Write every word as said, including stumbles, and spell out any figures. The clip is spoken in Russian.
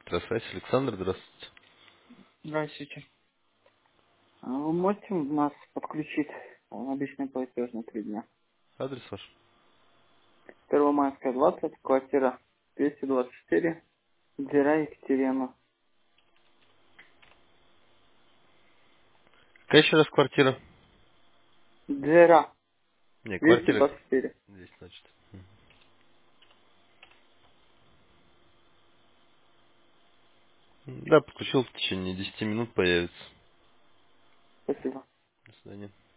Электросвязь. Александр, здравствуйте. Здравствуйте. А Вы можете нас подключить а, обычный платеж на три дня? Адрес ваш. Первомайская, двадцать, квартира двести двадцать четыре, Дзира, Екатерина. Какая еще раз квартира? Дзира, Не, двести квартира двадцать четыре. здесь, значит. Да, подключил в течение десяти минут появится. Спасибо. До свидания.